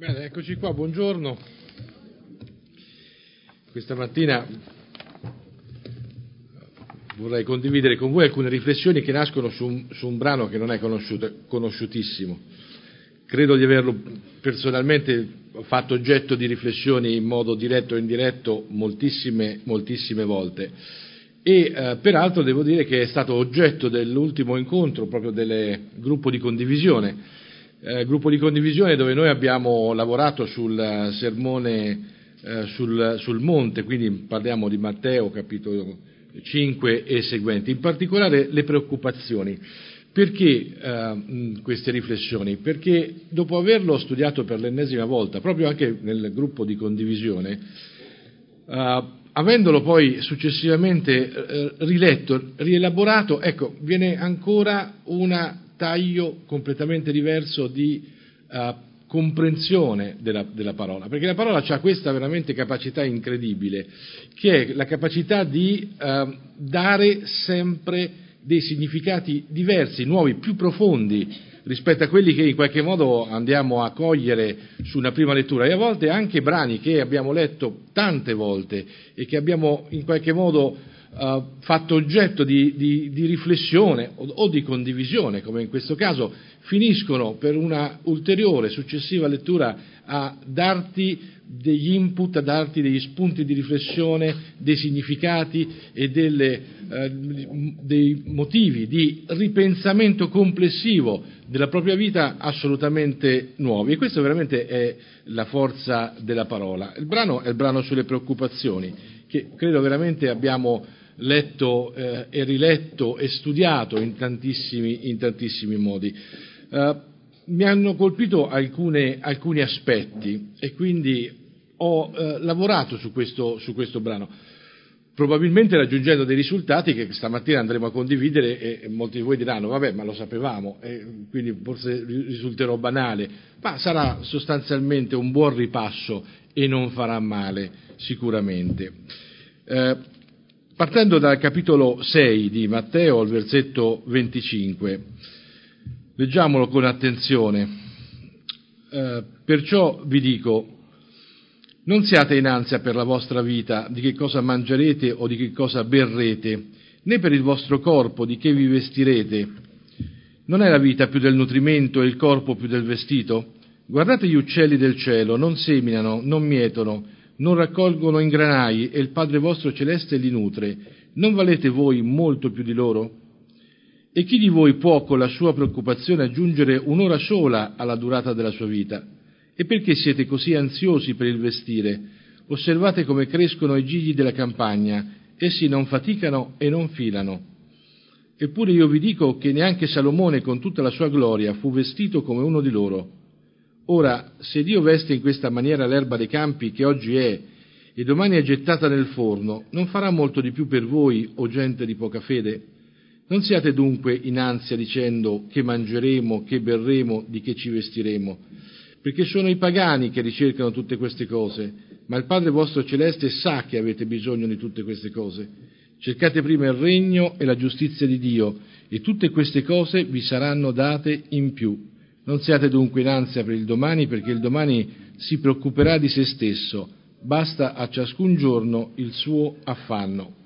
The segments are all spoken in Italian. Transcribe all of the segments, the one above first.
Bene, eccoci qua, buongiorno. Questa mattina vorrei condividere con voi alcune riflessioni che nascono su un brano che non è conosciutissimo. Credo di averlo personalmente fatto oggetto di riflessioni in modo diretto o indiretto moltissime volte e peraltro devo dire che è stato oggetto dell'ultimo incontro proprio del gruppo di condivisione. Gruppo di condivisione dove noi abbiamo lavorato sul sermone sul monte, quindi parliamo di Matteo capitolo 5 e seguenti, in particolare le preoccupazioni. Perché queste riflessioni? Perché dopo averlo studiato per l'ennesima volta, proprio anche nel gruppo di condivisione, avendolo poi successivamente riletto, rielaborato, ecco, viene ancora un taglio completamente diverso di comprensione della parola, perché la parola ha questa veramente capacità incredibile, che è la capacità di dare sempre dei significati diversi, nuovi, più profondi rispetto a quelli che in qualche modo andiamo a cogliere su una prima lettura, e a volte anche brani che abbiamo letto tante volte e che abbiamo in qualche modo fatto oggetto di riflessione o di condivisione, come in questo caso, finiscono per una ulteriore successiva lettura a darti degli input, a darti degli spunti di riflessione, dei significati e dei motivi di ripensamento complessivo della propria vita assolutamente nuovi, e questo veramente è la forza della parola. Il brano è il brano sulle preoccupazioni, che credo veramente abbiamo letto e riletto e studiato in tantissimi modi. Mi hanno colpito alcuni aspetti e quindi ho lavorato su questo brano, probabilmente raggiungendo dei risultati che stamattina andremo a condividere, e molti di voi diranno vabbè, ma lo sapevamo, e quindi forse risulterò banale, ma sarà sostanzialmente un buon ripasso e non farà male sicuramente. Partendo dal capitolo 6 di Matteo, al versetto 25, leggiamolo con attenzione. Perciò vi dico, non siate in ansia per la vostra vita, di che cosa mangerete o di che cosa berrete, né per il vostro corpo, di che vi vestirete. Non è la vita più del nutrimento e il corpo più del vestito? Guardate gli uccelli del cielo, non seminano, non mietono, non raccolgono in granai, e il Padre vostro celeste li nutre. Non valete voi molto più di loro? E chi di voi può con la sua preoccupazione aggiungere un'ora sola alla durata della sua vita? E perché siete così ansiosi per il vestire? Osservate come crescono i gigli della campagna, essi non faticano e non filano. Eppure io vi dico che neanche Salomone con tutta la sua gloria fu vestito come uno di loro. Ora, se Dio veste in questa maniera l'erba dei campi che oggi è e domani è gettata nel forno, non farà molto di più per voi, o gente di poca fede? Non siate dunque in ansia dicendo che mangeremo, che berremo, di che ci vestiremo, perché sono i pagani che ricercano tutte queste cose, ma il Padre vostro celeste sa che avete bisogno di tutte queste cose. Cercate prima il regno e la giustizia di Dio, e tutte queste cose vi saranno date in più. Non siate dunque in ansia per il domani, perché il domani si preoccuperà di se stesso, basta a ciascun giorno il suo affanno.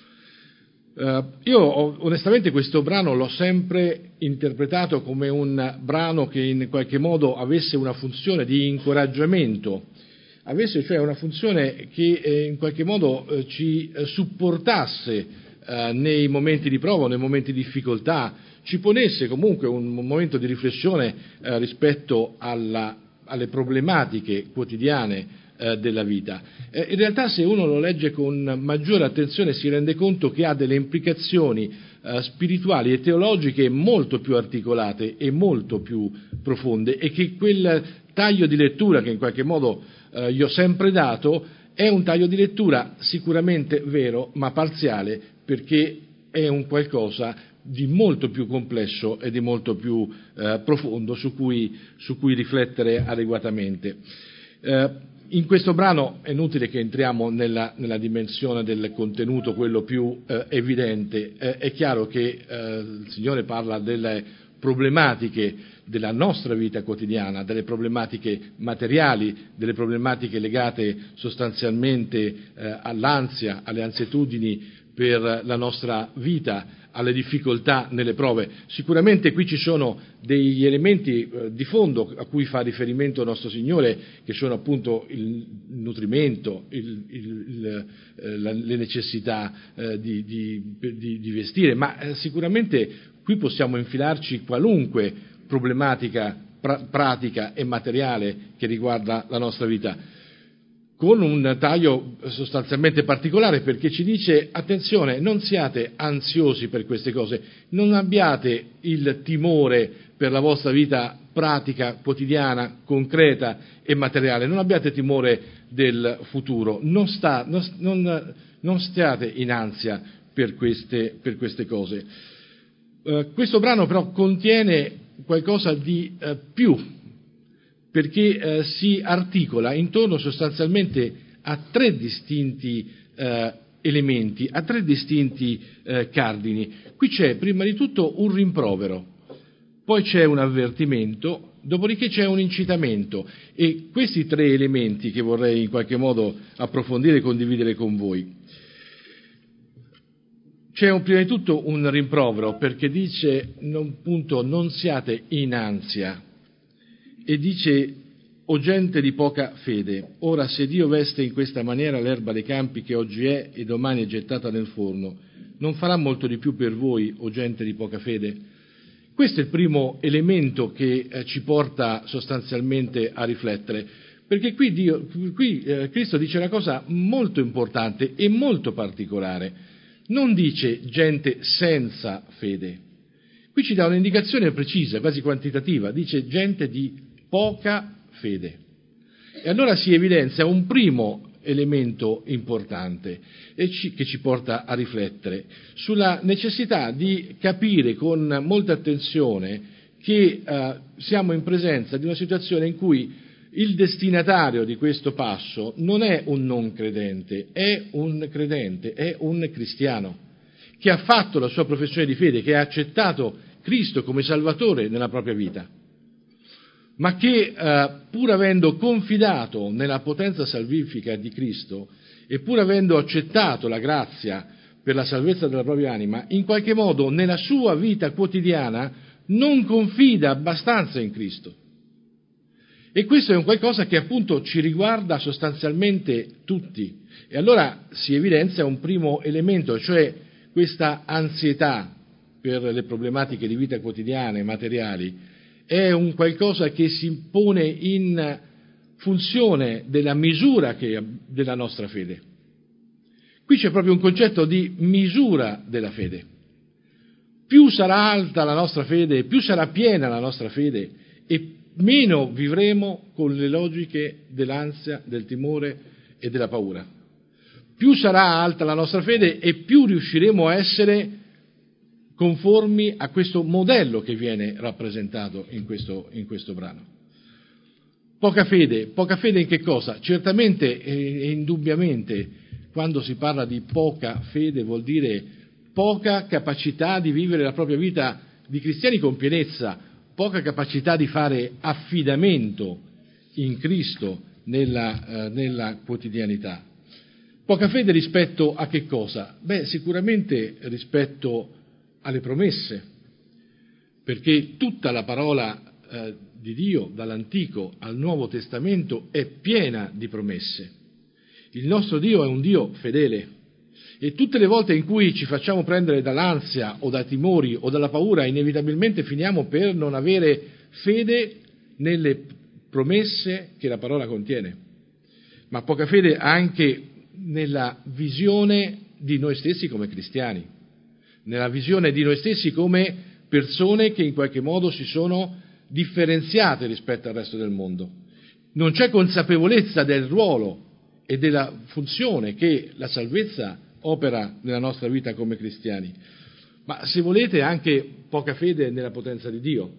Io onestamente questo brano l'ho sempre interpretato come un brano che in qualche modo avesse una funzione di incoraggiamento, avesse cioè una funzione che in qualche modo ci supportasse nei momenti di prova, nei momenti di difficoltà, ci ponesse comunque un momento di riflessione rispetto alle problematiche quotidiane della vita. In realtà, se uno lo legge con maggiore attenzione, si rende conto che ha delle implicazioni spirituali e teologiche molto più articolate e molto più profonde, e che quel taglio di lettura che in qualche modo gli ho sempre dato è un taglio di lettura sicuramente vero, ma parziale, perché è un qualcosa di molto più complesso e di molto più profondo su cui riflettere adeguatamente. In questo brano è inutile che entriamo nella dimensione del contenuto, quello più evidente. È chiaro che il Signore parla delle problematiche della nostra vita quotidiana, delle problematiche materiali, delle problematiche legate sostanzialmente all'ansia, alle ansietudini per la nostra vita, alle difficoltà nelle prove. Sicuramente qui ci sono degli elementi di fondo a cui fa riferimento il nostro Signore, che sono appunto il nutrimento, le necessità di vestire, ma sicuramente qui possiamo infilarci qualunque problematica pratica e materiale che riguarda la nostra vita, con un taglio sostanzialmente particolare, perché ci dice: attenzione, non siate ansiosi per queste cose, non abbiate il timore per la vostra vita pratica, quotidiana, concreta e materiale, non abbiate timore del futuro, non stiate in ansia per queste cose. Questo brano però contiene qualcosa di più, perché si articola intorno sostanzialmente a tre distinti elementi, a tre distinti cardini. Qui c'è prima di tutto un rimprovero, poi c'è un avvertimento, dopodiché c'è un incitamento, e questi tre elementi che vorrei in qualche modo approfondire e condividere con voi. C'è prima di tutto un rimprovero, perché dice appunto non siate in ansia, e dice: o gente di poca fede, ora se Dio veste in questa maniera l'erba dei campi che oggi è e domani è gettata nel forno, non farà molto di più per voi, o gente di poca fede? Questo è il primo elemento che ci porta sostanzialmente a riflettere, perché qui Cristo dice una cosa molto importante e molto particolare. Non dice gente senza fede, qui ci dà un'indicazione precisa, quasi quantitativa, dice gente di poca fede. E allora si evidenzia un primo elemento importante che ci porta a riflettere sulla necessità di capire con molta attenzione che siamo in presenza di una situazione in cui il destinatario di questo passo non è un non credente, è un credente, è un cristiano che ha fatto la sua professione di fede, che ha accettato Cristo come Salvatore nella propria vita, ma che pur avendo confidato nella potenza salvifica di Cristo e pur avendo accettato la grazia per la salvezza della propria anima, in qualche modo nella sua vita quotidiana non confida abbastanza in Cristo. E questo è un qualcosa che appunto ci riguarda sostanzialmente tutti. E allora si evidenzia un primo elemento, cioè questa ansietà per le problematiche di vita quotidiane, materiali, è un qualcosa che si pone in funzione della misura della nostra fede. Qui c'è proprio un concetto di misura della fede. Più sarà alta la nostra fede, più sarà piena la nostra fede, e meno vivremo con le logiche dell'ansia, del timore e della paura. Più sarà alta la nostra fede e più riusciremo a essere conformi a questo modello che viene rappresentato in questo brano. Poca fede in che cosa? Certamente e indubbiamente, quando si parla di poca fede, vuol dire poca capacità di vivere la propria vita di cristiani con pienezza, poca capacità di fare affidamento in Cristo nella quotidianità. Poca fede rispetto a che cosa? Sicuramente rispetto alle promesse, perché tutta la parola di Dio, dall'Antico al Nuovo Testamento, è piena di promesse. Il nostro Dio è un Dio fedele, e tutte le volte in cui ci facciamo prendere dall'ansia o dai timori o dalla paura, inevitabilmente finiamo per non avere fede nelle promesse che la parola contiene, ma poca fede anche nella visione di noi stessi come cristiani, nella visione di noi stessi come persone che in qualche modo si sono differenziate rispetto al resto del mondo. Non c'è consapevolezza del ruolo e della funzione che la salvezza opera nella nostra vita come cristiani, ma se volete anche poca fede nella potenza di Dio,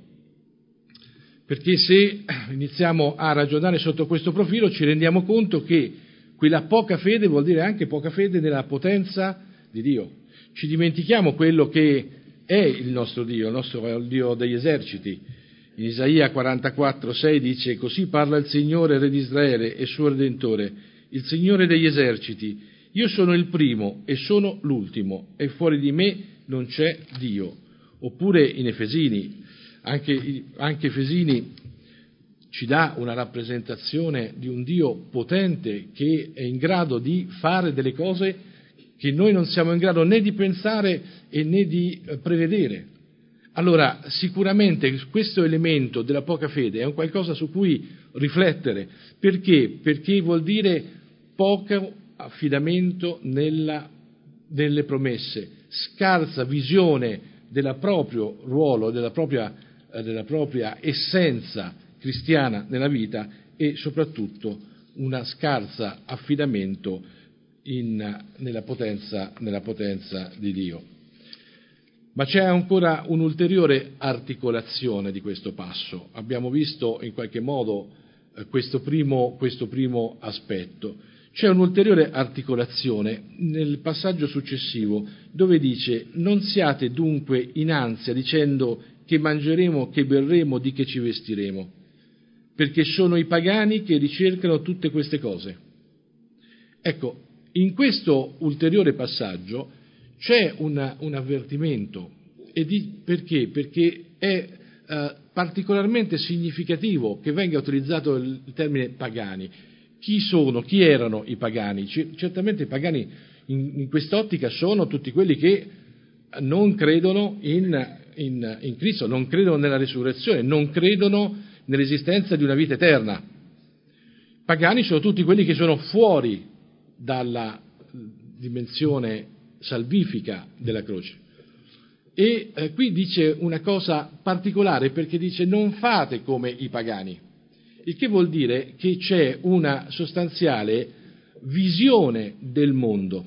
perché se iniziamo a ragionare sotto questo profilo ci rendiamo conto che quella poca fede vuol dire anche poca fede nella potenza di Dio. Ci dimentichiamo quello che è il nostro Dio è il Dio degli eserciti, In Isaia 44,6 dice: così parla il Signore, Re di Israele e suo Redentore, il Signore degli eserciti: io sono il primo e sono l'ultimo, e fuori di me non c'è Dio. Oppure in Efesini, anche Efesini ci dà una rappresentazione di un Dio potente che è in grado di fare delle cose che noi non siamo in grado né di pensare e né di prevedere. Allora, sicuramente questo elemento della poca fede è un qualcosa su cui riflettere. Perché? Perché vuol dire poco affidamento nelle promesse, scarsa visione del proprio ruolo, della propria essenza cristiana nella vita e soprattutto una scarsa affidamento nella potenza di Dio. Ma c'è ancora un'ulteriore articolazione di questo passo. Abbiamo visto in qualche modo questo primo aspetto. C'è un'ulteriore articolazione nel passaggio successivo dove dice: non siate dunque in ansia dicendo che mangeremo, che berremo, di che ci vestiremo, perché sono i pagani che ricercano tutte queste cose. Ecco, in questo ulteriore passaggio c'è un avvertimento. Perché? Perché è particolarmente significativo che venga utilizzato il termine pagani. Chi sono? Chi erano i pagani? Certamente i pagani in quest'ottica sono tutti quelli che non credono in Cristo, non credono nella risurrezione, non credono nell'esistenza di una vita eterna. Pagani sono tutti quelli che sono fuori dalla dimensione salvifica della croce. E qui dice una cosa particolare, perché dice: non fate come i pagani, il che vuol dire che c'è una sostanziale visione del mondo.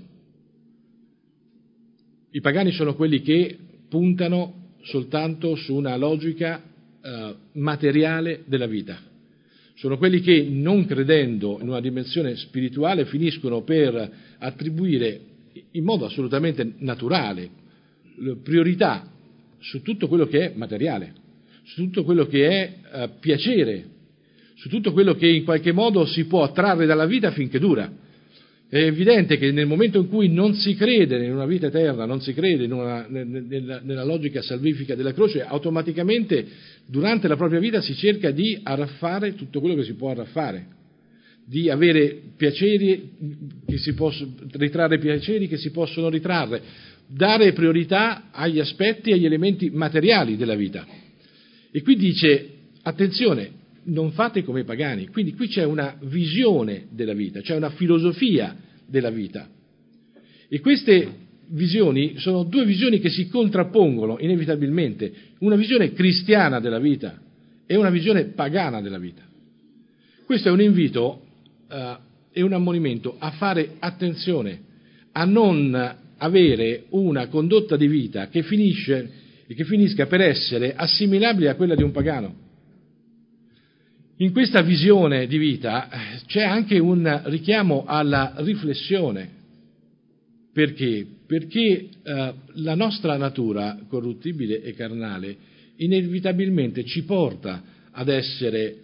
I pagani sono quelli che puntano soltanto su una logica materiale della vita. Sono quelli che, non credendo in una dimensione spirituale, finiscono per attribuire in modo assolutamente naturale priorità su tutto quello che è materiale, su tutto quello che è piacere, su tutto quello che in qualche modo si può trarre dalla vita finché dura. È evidente che nel momento in cui non si crede in una vita eterna, non si crede nella logica salvifica della croce, automaticamente durante la propria vita si cerca di arraffare tutto quello che si può arraffare, di avere piaceri che si possono ritrarre, piaceri che si possono ritrarre, dare priorità agli aspetti, agli elementi materiali della vita. E qui dice: attenzione, non fate come i pagani. Quindi qui c'è una visione della vita, c'è una filosofia della vita. E queste visioni sono due visioni che si contrappongono inevitabilmente: una visione cristiana della vita e una visione pagana della vita. Questo è un invito e un ammonimento a fare attenzione, a non avere una condotta di vita che finisca per essere assimilabile a quella di un pagano. In questa visione di vita c'è anche un richiamo alla riflessione. Perché? Perché la nostra natura corruttibile e carnale inevitabilmente ci porta ad essere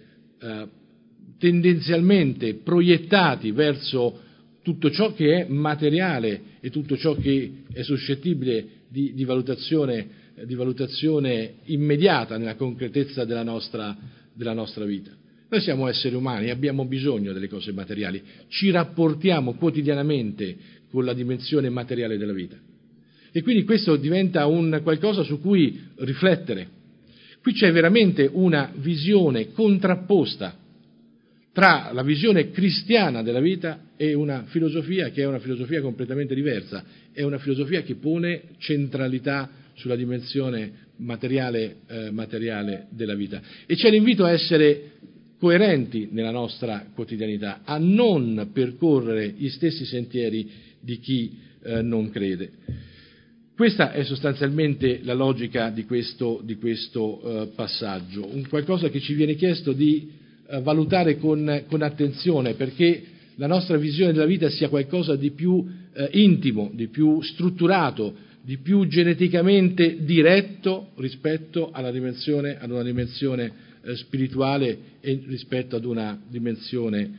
tendenzialmente proiettati verso tutto ciò che è materiale e tutto ciò che è suscettibile di valutazione immediata nella concretezza della nostra vita. Noi siamo esseri umani, abbiamo bisogno delle cose materiali, ci rapportiamo quotidianamente con la dimensione materiale della vita. E quindi questo diventa un qualcosa su cui riflettere. Qui c'è veramente una visione contrapposta tra la visione cristiana della vita e una filosofia che è una filosofia completamente diversa, è una filosofia che pone centralità sulla dimensione materiale della vita. E c'è l'invito a essere coerenti nella nostra quotidianità, a non percorrere gli stessi sentieri di chi non crede. Questa è sostanzialmente la logica di questo passaggio, un qualcosa che ci viene chiesto di valutare con attenzione, perché la nostra visione della vita sia qualcosa di più intimo, di più strutturato, di più geneticamente diretto rispetto ad una dimensione spirituale e rispetto ad una dimensione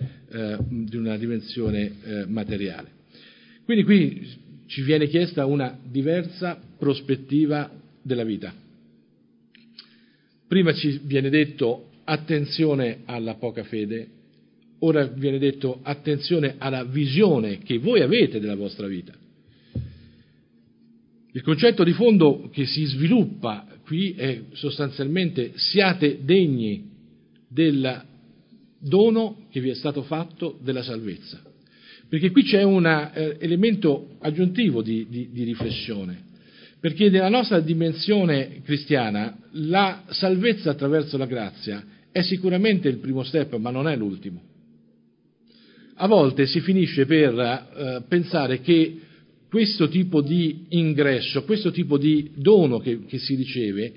materiale. Quindi qui ci viene chiesta una diversa prospettiva della vita. Prima ci viene detto attenzione alla poca fede, ora viene detto attenzione alla visione che voi avete della vostra vita. Il concetto di fondo che si sviluppa qui è sostanzialmente: siate degni del dono che vi è stato fatto della salvezza. Perché qui c'è un elemento aggiuntivo di riflessione, perché nella nostra dimensione cristiana la salvezza attraverso la grazia è sicuramente il primo step, ma non è l'ultimo. A volte si finisce per pensare che questo tipo di ingresso, questo tipo di dono che si riceve,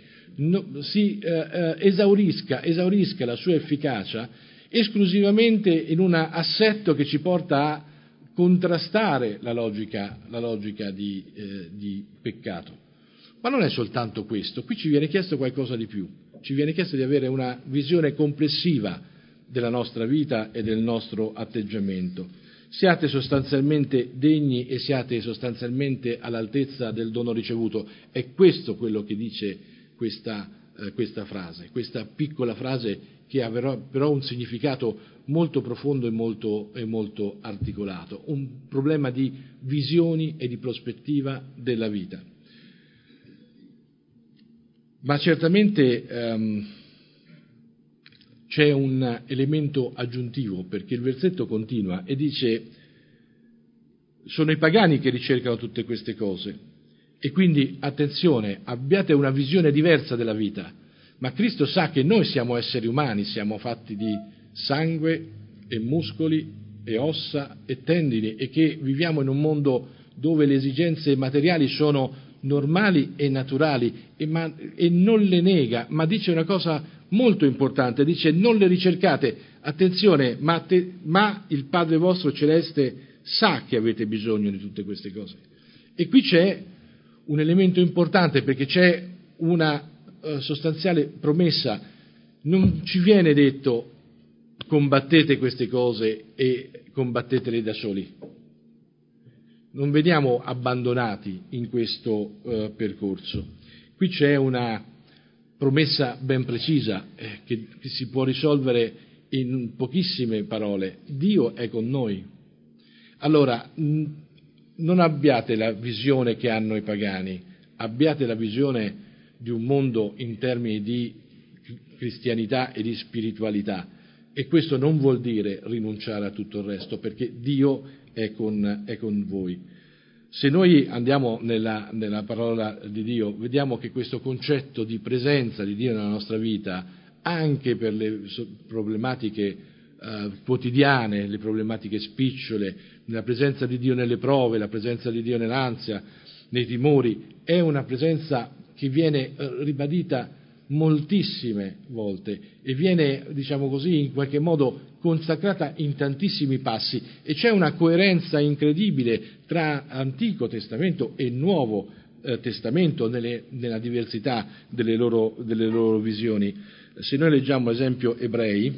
esaurisca la sua efficacia esclusivamente in un assetto che ci porta a contrastare la logica di peccato. Ma non è soltanto questo, qui ci viene chiesto qualcosa di più, ci viene chiesto di avere una visione complessiva della nostra vita e del nostro atteggiamento. Siate sostanzialmente degni e siate sostanzialmente all'altezza del dono ricevuto. È questo quello che dice questa frase, questa piccola frase che ha però un significato molto profondo e molto articolato, un problema di visioni e di prospettiva della vita. Ma certamente c'è un elemento aggiuntivo, perché il versetto continua e dice: sono i pagani che ricercano tutte queste cose, e quindi attenzione, abbiate una visione diversa della vita, ma Cristo sa che noi siamo esseri umani, siamo fatti di sangue e muscoli e ossa e tendini, e che viviamo in un mondo dove le esigenze materiali sono normali e naturali, e non le nega, ma dice una cosa molto importante, dice: non le ricercate, attenzione, ma il Padre vostro celeste sa che avete bisogno di tutte queste cose. E qui c'è un elemento importante, perché c'è una sostanziale promessa. Non ci viene detto: combattete queste cose e combattetele da soli. Non veniamo abbandonati in questo percorso. Qui c'è una promessa ben precisa che si può risolvere in pochissime parole: Dio è con noi. Allora, non abbiate la visione che hanno i pagani, abbiate la visione di un mondo in termini di cristianità e di spiritualità, e questo non vuol dire rinunciare a tutto il resto, perché Dio è con voi. Se noi andiamo nella parola di Dio, vediamo che questo concetto di presenza di Dio nella nostra vita, anche per le problematiche quotidiane, le problematiche spicciole, la presenza di Dio nelle prove, la presenza di Dio nell'ansia, nei timori, è una presenza che viene ribadita moltissime volte e viene, diciamo così, in qualche modo consacrata in tantissimi passi, e c'è una coerenza incredibile tra Antico Testamento e Nuovo Testamento nella diversità delle loro visioni. Se noi leggiamo ad esempio Ebrei,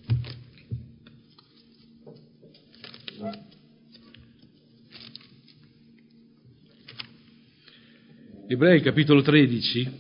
capitolo 13,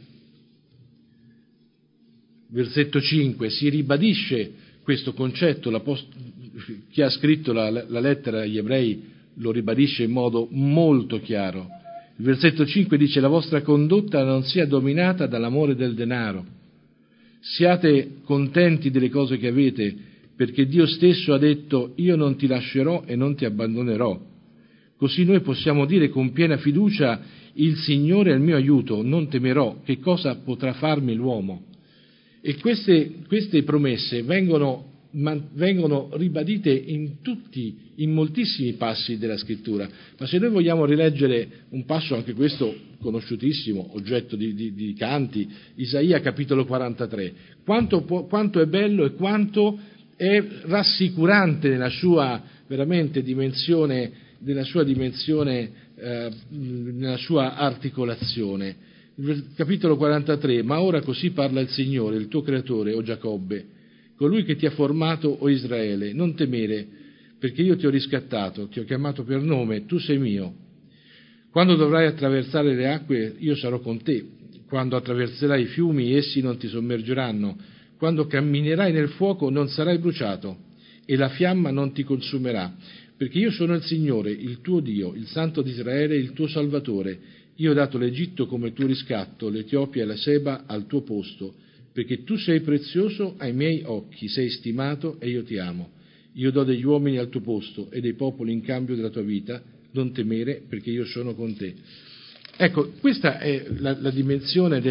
versetto 5, si ribadisce questo concetto. Chi ha scritto la lettera agli Ebrei lo ribadisce in modo molto chiaro. Il versetto 5 dice: la vostra condotta non sia dominata dall'amore del denaro, siate contenti delle cose che avete, perché Dio stesso ha detto: io non ti lascerò e non ti abbandonerò. Così noi possiamo dire con piena fiducia: il Signore è il mio aiuto, non temerò, che cosa potrà farmi l'uomo? E queste promesse vengono ribadite in moltissimi passi della Scrittura. Ma se noi vogliamo rileggere un passo, anche questo conosciutissimo, oggetto di canti, Isaia capitolo 43, quanto è bello e quanto è rassicurante nella sua veramente dimensione nella sua articolazione. Capitolo 43: ma ora così parla il Signore, il tuo creatore, o Giacobbe, colui che ti ha formato, o Israele, non temere, perché io ti ho riscattato, ti ho chiamato per nome, tu sei mio. Quando dovrai attraversare le acque, io sarò con te. Quando attraverserai i fiumi, essi non ti sommergeranno. Quando camminerai nel fuoco, non sarai bruciato, e la fiamma non ti consumerà. Perché io sono il Signore, il tuo Dio, il Santo di Israele, il tuo Salvatore. Io ho dato l'Egitto come tuo riscatto, l'Etiopia e la Seba al tuo posto, perché tu sei prezioso ai miei occhi, sei stimato e io ti amo. Io do degli uomini al tuo posto e dei popoli in cambio della tua vita. Non temere, perché io sono con te. Ecco, questa è la dimensione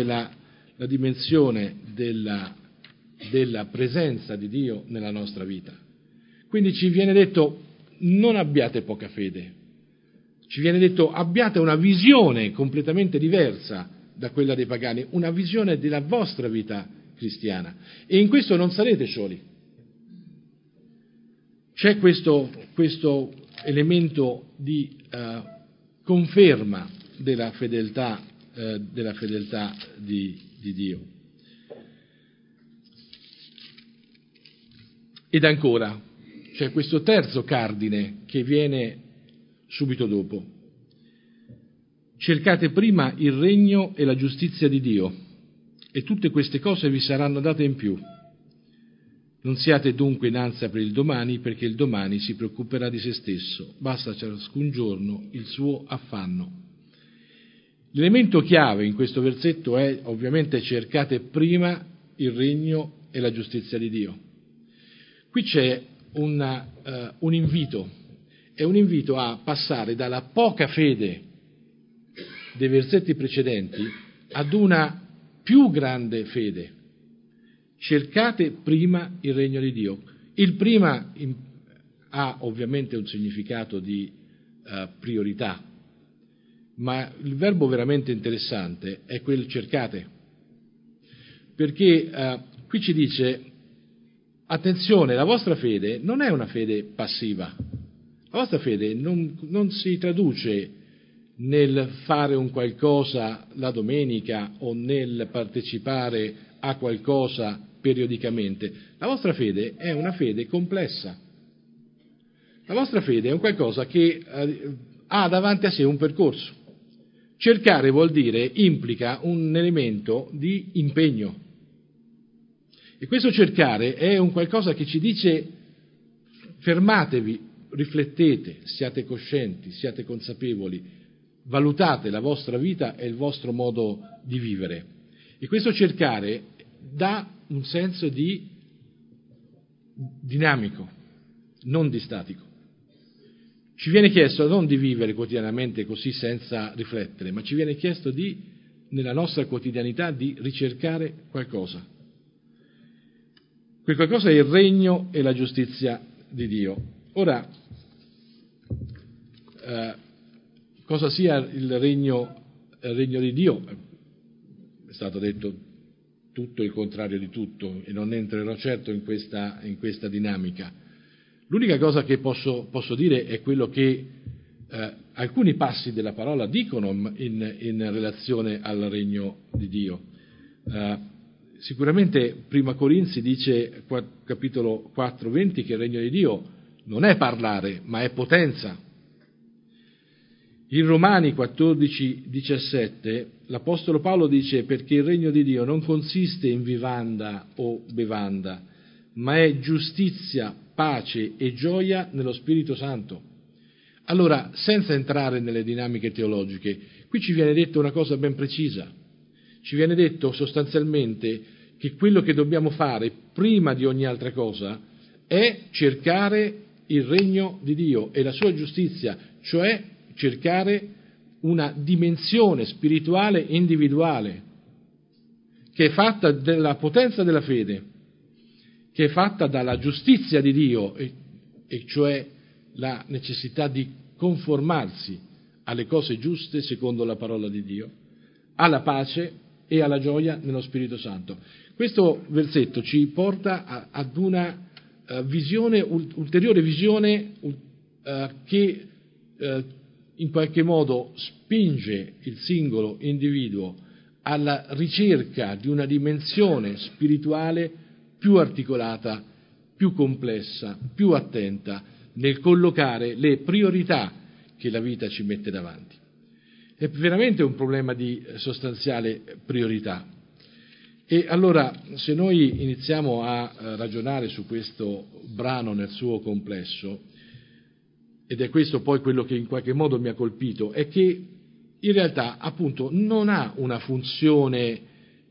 della presenza di Dio nella nostra vita. Quindi ci viene detto: non abbiate poca fede. Ci viene detto: abbiate una visione completamente diversa da quella dei pagani, una visione della vostra vita cristiana. E in questo non sarete soli. C'è questo elemento di conferma della fedeltà di Dio. Ed ancora, c'è questo terzo cardine che viene subito dopo. Cercate prima il regno e la giustizia di Dio, e tutte queste cose vi saranno date in più. Non siate dunque in ansia per il domani, perché il domani si preoccuperà di se stesso. Basta ciascun giorno il suo affanno. L'elemento chiave in questo versetto è ovviamente: cercate prima il regno e la giustizia di Dio. Qui c'è un invito, è un invito a passare dalla poca fede dei versetti precedenti ad una più grande fede. Cercate prima il regno di Dio. Il prima ha ovviamente un significato di priorità, ma il verbo veramente interessante è quel cercate, perché qui ci dice: attenzione, la vostra fede non è una fede passiva. La vostra fede non si traduce nel fare un qualcosa la domenica o nel partecipare a qualcosa periodicamente. La vostra fede è una fede complessa. La vostra fede è un qualcosa che ha davanti a sé un percorso. Cercare implica un elemento di impegno. E questo cercare è un qualcosa che ci dice: fermatevi, riflettete, siate coscienti, siate consapevoli, valutate la vostra vita e il vostro modo di vivere. E questo cercare dà un senso di dinamico, non di statico. Ci viene chiesto non di vivere quotidianamente così senza riflettere, ma ci viene chiesto nella nostra quotidianità, di ricercare qualcosa. Quel qualcosa è il regno e la giustizia di Dio. Ora, cosa sia il regno di Dio? È stato detto tutto il contrario di tutto, e non entrerò certo in questa dinamica. L'unica cosa che posso dire è quello che alcuni passi della parola dicono in relazione al regno di Dio. Sicuramente Prima Corinzi dice, capitolo 4:20, che il regno di Dio non è parlare, ma è potenza. In Romani 14:17 l'Apostolo Paolo dice: perché il regno di Dio non consiste in vivanda o bevanda, ma è giustizia, pace e gioia nello Spirito Santo. Allora, senza entrare nelle dinamiche teologiche, qui ci viene detto una cosa ben precisa. Ci viene detto sostanzialmente che quello che dobbiamo fare prima di ogni altra cosa è cercare il regno di Dio e la sua giustizia, cioè cercare una dimensione spirituale individuale che è fatta della potenza della fede, che è fatta dalla giustizia di Dio, e cioè la necessità di conformarsi alle cose giuste secondo la parola di Dio, alla pace e alla gioia nello Spirito Santo. Questo versetto ci porta ad una ulteriore visione che in qualche modo spinge il singolo individuo alla ricerca di una dimensione spirituale più articolata, più complessa, più attenta nel collocare le priorità che la vita ci mette davanti. È veramente un problema di sostanziale priorità. E allora, se noi iniziamo a ragionare su questo brano nel suo complesso, ed è questo poi quello che in qualche modo mi ha colpito, è che in realtà appunto non ha una funzione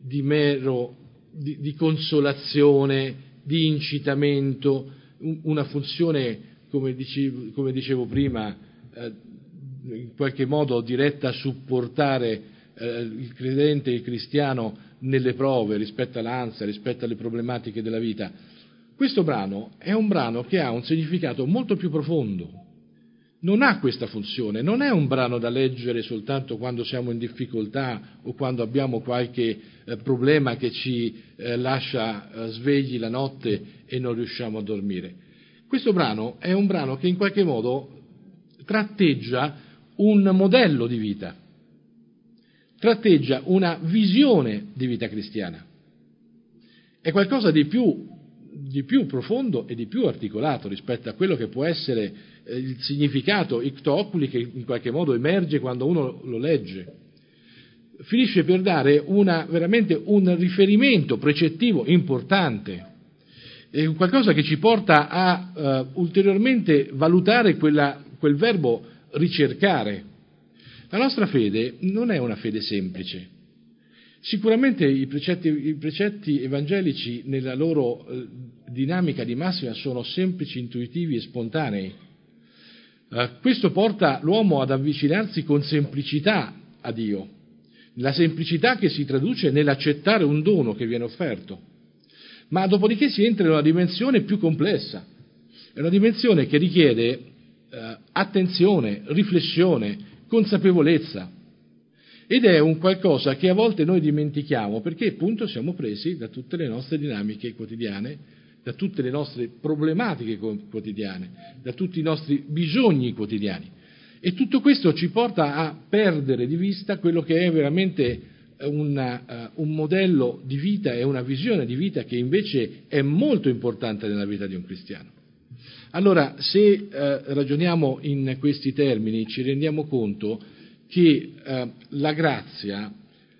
di consolazione, di incitamento, una funzione, come dicevo prima, in qualche modo diretta a supportare il credente, il cristiano nelle prove, rispetto all'ansia, rispetto alle problematiche della vita. Questo brano è un brano che ha un significato molto più profondo. Non ha questa funzione, non è un brano da leggere soltanto quando siamo in difficoltà o quando abbiamo qualche problema che ci lascia svegli la notte e non riusciamo a dormire. Questo brano è un brano che in qualche modo tratteggia un modello di vita, tratteggia una visione di vita cristiana. È qualcosa di più profondo e di più articolato rispetto a quello che può essere il significato icto oculi che in qualche modo emerge quando uno lo legge. Finisce per dare veramente un riferimento precettivo importante, qualcosa che ci porta a ulteriormente valutare quel verbo ricercare. La nostra fede non è una fede semplice. Sicuramente i precetti evangelici nella loro dinamica di massima sono semplici, intuitivi e spontanei. Questo porta l'uomo ad avvicinarsi con semplicità a Dio, la semplicità che si traduce nell'accettare un dono che viene offerto. Ma dopodiché si entra in una dimensione più complessa, è una dimensione che richiede attenzione, riflessione, consapevolezza, ed è un qualcosa che a volte noi dimentichiamo perché appunto siamo presi da tutte le nostre dinamiche quotidiane, da tutte le nostre problematiche quotidiane, da tutti i nostri bisogni quotidiani, e tutto questo ci porta a perdere di vista quello che è veramente un modello di vita e una visione di vita che invece è molto importante nella vita di un cristiano. Allora, se ragioniamo in questi termini, ci rendiamo conto che la grazia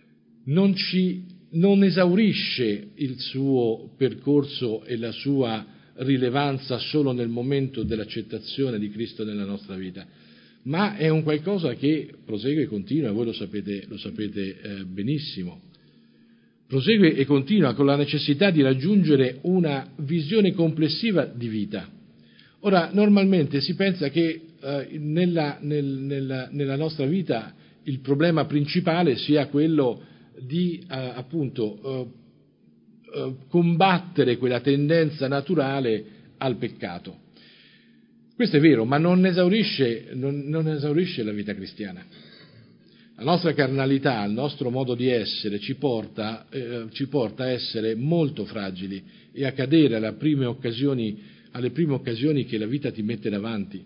non esaurisce il suo percorso e la sua rilevanza solo nel momento dell'accettazione di Cristo nella nostra vita, ma è un qualcosa che prosegue e continua, e voi lo sapete benissimo. Prosegue e continua con la necessità di raggiungere una visione complessiva di vita. Ora, normalmente si pensa che nella nostra vita il problema principale sia quello di combattere quella tendenza naturale al peccato. Questo è vero, ma non esaurisce la vita cristiana. La nostra carnalità, il nostro modo di essere ci porta a essere molto fragili e a cadere alle prime occasioni che la vita ti mette davanti.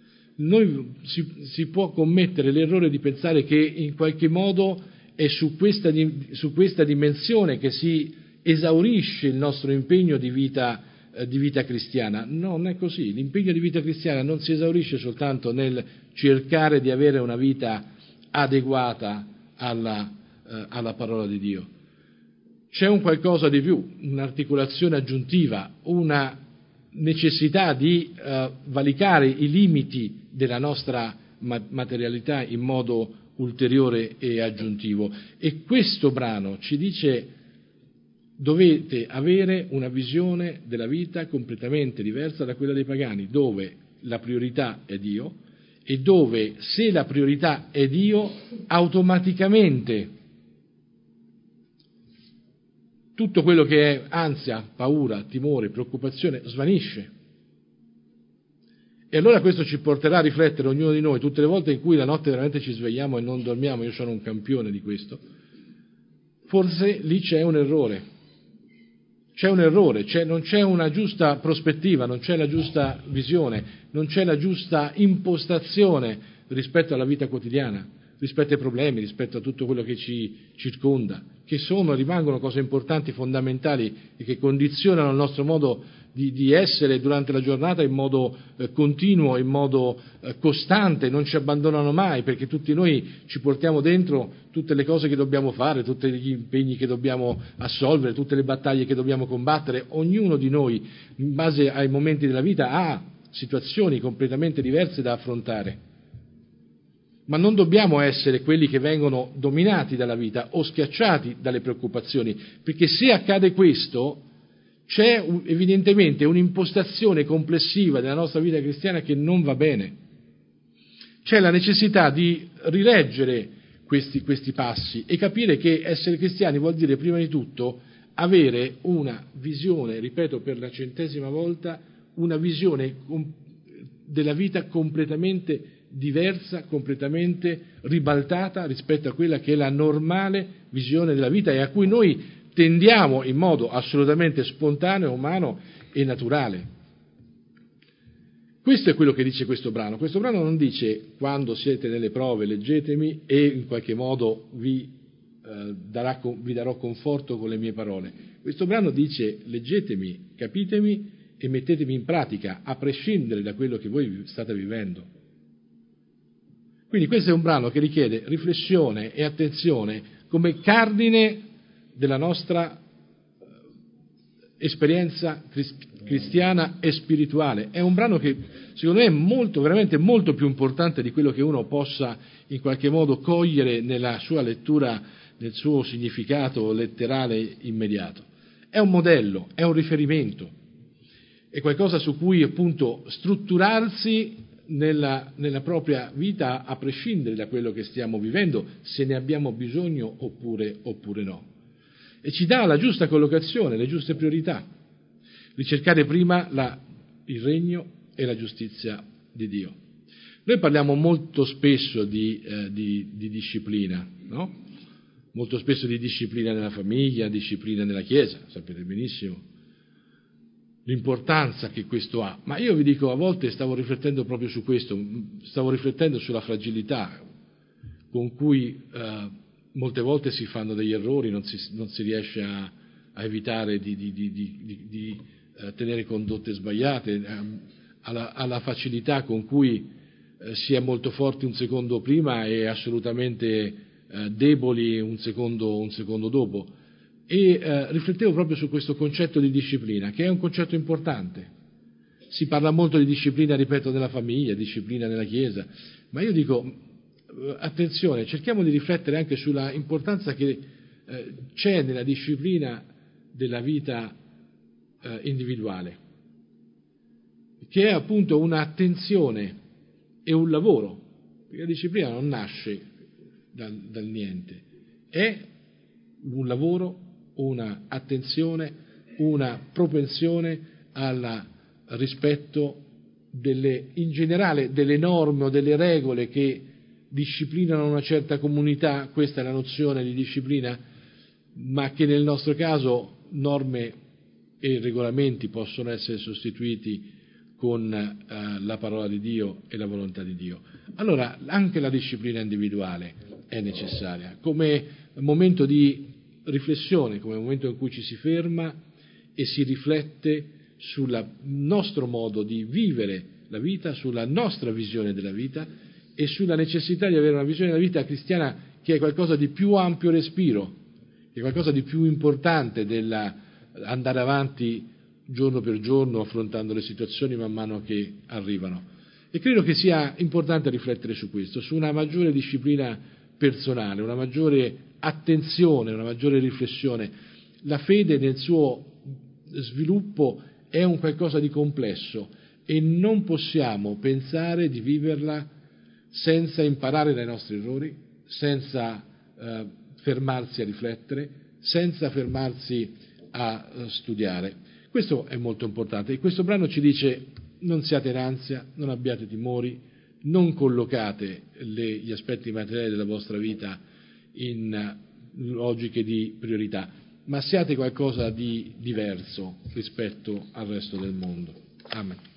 Si può commettere l'errore di pensare che in qualche modo è su questa dimensione che si esaurisce il nostro impegno di vita cristiana. No, non è così. L'impegno di vita cristiana non si esaurisce soltanto nel cercare di avere una vita adeguata alla parola di Dio. C'è un qualcosa di più, un'articolazione aggiuntiva, una necessità di valicare i limiti della nostra materialità in modo ulteriore e aggiuntivo. E questo brano ci dice: dovete avere una visione della vita completamente diversa da quella dei pagani, dove la priorità è Dio e dove, se la priorità è Dio, automaticamente tutto quello che è ansia, paura, timore, preoccupazione svanisce. E allora questo ci porterà a riflettere, ognuno di noi, tutte le volte in cui la notte veramente ci svegliamo e non dormiamo. Io sono un campione di questo. Forse lì c'è un errore. c'è un errore, non c'è una giusta prospettiva, non c'è la giusta visione, non c'è la giusta impostazione rispetto alla vita quotidiana, rispetto ai problemi, rispetto a tutto quello che ci circonda, che rimangono cose importanti, fondamentali e che condizionano il nostro modo di essere durante la giornata in modo continuo, in modo costante, non ci abbandonano mai, perché tutti noi ci portiamo dentro tutte le cose che dobbiamo fare, tutti gli impegni che dobbiamo assolvere, tutte le battaglie che dobbiamo combattere. Ognuno di noi, in base ai momenti della vita, ha situazioni completamente diverse da affrontare. Ma non dobbiamo essere quelli che vengono dominati dalla vita o schiacciati dalle preoccupazioni, perché se accade questo, c'è evidentemente un'impostazione complessiva della nostra vita cristiana che non va bene. C'è la necessità di rileggere questi passi e capire che essere cristiani vuol dire prima di tutto avere una visione, ripeto per la 100ª volta, una visione della vita completamente diversa, completamente ribaltata rispetto a quella che è la normale visione della vita e a cui noi tendiamo in modo assolutamente spontaneo, umano e naturale. Questo è quello che dice questo brano. Questo brano non dice quando siete nelle prove leggetemi e in qualche modo vi darò conforto con le mie parole. Questo brano dice leggetemi, capitemi e mettetemi in pratica, a prescindere da quello che voi state vivendo. Quindi questo è un brano che richiede riflessione e attenzione come cardine della nostra esperienza cristiana e spirituale. È un brano che secondo me è veramente molto più importante di quello che uno possa in qualche modo cogliere nella sua lettura, nel suo significato letterale immediato. È un modello, è un riferimento, è qualcosa su cui appunto strutturarsi nella propria vita a prescindere da quello che stiamo vivendo, se ne abbiamo bisogno oppure no. E ci dà la giusta collocazione, le giuste priorità. Ricercare prima il regno e la giustizia di Dio. Noi parliamo molto spesso di disciplina, no? Molto spesso di disciplina nella famiglia, disciplina nella Chiesa, sapete benissimo l'importanza che questo ha. Ma io vi dico, a volte stavo riflettendo proprio su questo, stavo riflettendo sulla fragilità con cui molte volte si fanno degli errori, non si riesce a evitare di tenere condotte sbagliate, alla facilità con cui si è molto forti un secondo prima e assolutamente deboli un secondo dopo. E riflettevo proprio su questo concetto di disciplina, che è un concetto importante. Si parla molto di disciplina, ripeto, nella famiglia, disciplina nella Chiesa, ma io dico, attenzione, cerchiamo di riflettere anche sulla importanza che c'è nella disciplina della vita individuale, che è appunto un'attenzione e un lavoro, perché la disciplina non nasce dal niente, è un lavoro, una attenzione, una propensione al rispetto in generale delle norme o delle regole che disciplinano una certa comunità. Questa è la nozione di disciplina, ma che nel nostro caso norme e regolamenti possono essere sostituiti con la parola di Dio e la volontà di Dio. Allora anche la disciplina individuale è necessaria come momento di riflessione, come momento in cui ci si ferma e si riflette sul nostro modo di vivere la vita, sulla nostra visione della vita e sulla necessità di avere una visione della vita cristiana che è qualcosa di più ampio respiro, che è qualcosa di più importante dell'andare avanti giorno per giorno affrontando le situazioni man mano che arrivano. E credo che sia importante riflettere su questo, su una maggiore disciplina personale, una maggiore attenzione, una maggiore riflessione. La fede nel suo sviluppo è un qualcosa di complesso e non possiamo pensare di viverla senza imparare dai nostri errori, senza fermarsi a riflettere, senza fermarsi a studiare. Questo è molto importante e questo brano ci dice: non siate in ansia, non abbiate timori, non collocate gli aspetti materiali della vostra vita in logiche di priorità, ma siate qualcosa di diverso rispetto al resto del mondo. Amen.